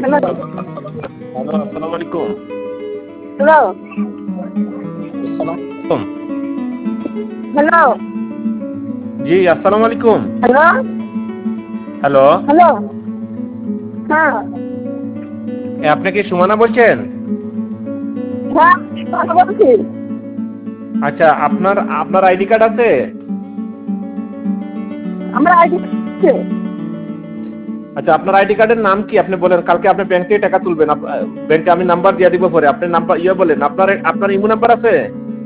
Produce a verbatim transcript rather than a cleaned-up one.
Hello hello, আসসালামু আলাইকুম। Hello আসসালাম হ্যালো জি, আসসালামু আলাইকুম। হ্যালো হ্যালো, হ্যালো হ্যাঁ এ আপনি কি সুমনা বলছেন? হ্যাঁ কথা বলছি। আচ্ছা, আপনার আপনার আইডি কার্ড আছে? আমরা আইডি আচ্ছা, আপনার আইডি কার্ডের নাম কি? আপনি বলেন, কালকে আপনি ব্যাংক থেকে টাকা তুলবেন। ব্যাংকে আমি নাম্বার দিয়ে দিব পরে। আপনি নাম্বার ইয়ে বলেন, আপনার আপনার ইমো নাম্বার আছে?